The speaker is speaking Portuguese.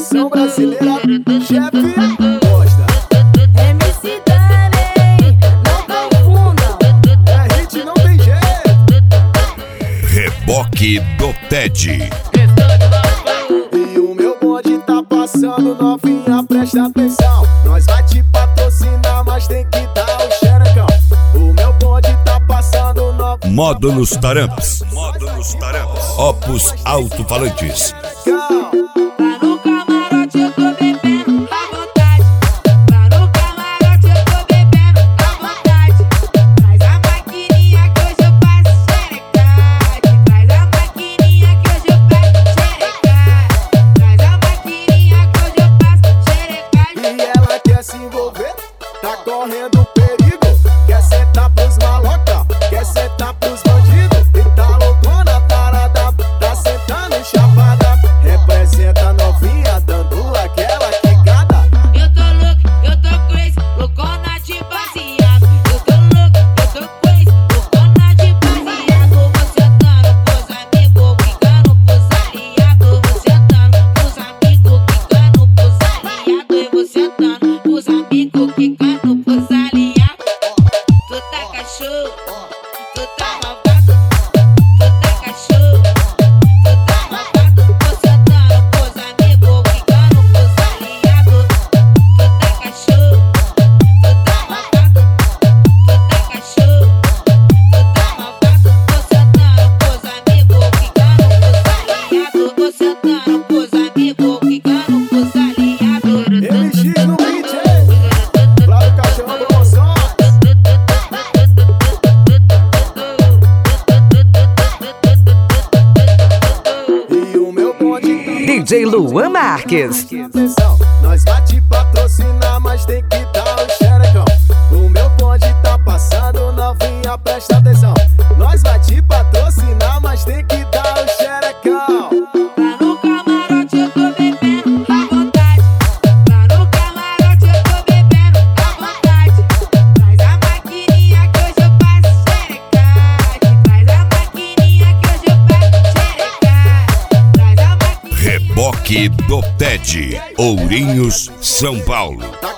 versão brasileira, chefe Costa. MC Dani, não confundam. É hit, não tem jeito. Reboque do TED. E o meu bonde tá passando, novinha, presta atenção. Nós vai te patrocinar, mas tem que dar o xerecão. O meu bonde tá passando, novinha. Módulos Taramps. Opus Alto-Falantes. Lá no camarote eu tô bebendo à vontade. Lá no camarote eu tô bebendo à vontade. Traz a maquininha que hoje eu passo xerecade. Traz a maquininha que hoje eu passo xerecade. Traz a maquininha que hoje eu passo xerecade. E ela quer se envolver, tá correndo perigo. Quer sentar pros maloca, quer sentar pros bandidos. E tá loucona, tarada, tá sentando chapada. Representa novinha, dando aquela quicada. Eu tô louco, eu tô crazy, loucona de baseado. Eu tô louco, eu tô crazy, loucona de baseado. Vou sentando pros amigos, quicando pros aliados. Vou sentando pros amigos, quicando pros aliados. Eu vou sentando pros amigos, quicando pros aliados. Tu tá cachorro, tu tá malvado. Tu tá cachorro, tu tá malvado. Vou sentando pros amigos, quicando pros aliados. Tu tá cachorro, tu tá malvado. Tu tá cachorro, tu tá malvado. Vou sentando pros amigos, quicando pros aliados. Vou sentando pros amigos, quicando pros aliados. MX no beat, hein? Flávio Cachorro Promoção. E o meu bonde tá DJ Luan Marques. atenção, nós vai te patrocinar, mas tem que dar o xerecão. O meu bonde tá passando, novinha, presta atenção. Nós vai te patrocinar, mas tem que dar o xerecão. Lá no camarote eu tô bebendo à vontade. Lá no camarote eu tô bebendo à vontade. Traz a maquininha que hoje eu passo xerecade. Traz a maquininha que hoje eu passo xerecade. Traz a maquininha. Reboque do TED. Ourinhos, São Paulo. Tá